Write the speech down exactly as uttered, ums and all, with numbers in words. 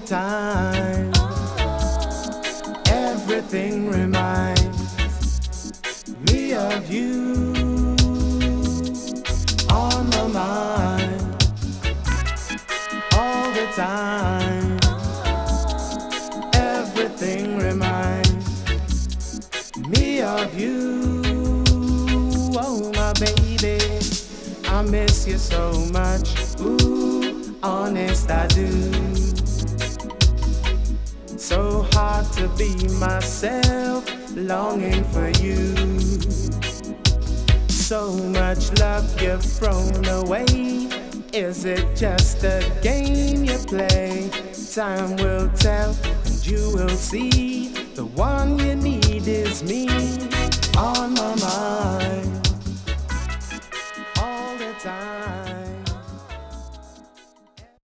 time. Everything reminds me of you. On my mind all the time. Everything reminds me of you. Oh my baby, I miss you so much. Ooh, honest I do. So hard to be myself, longing for you. So much love you've thrown away. Is it just a game you play? Time will tell and you will see. The one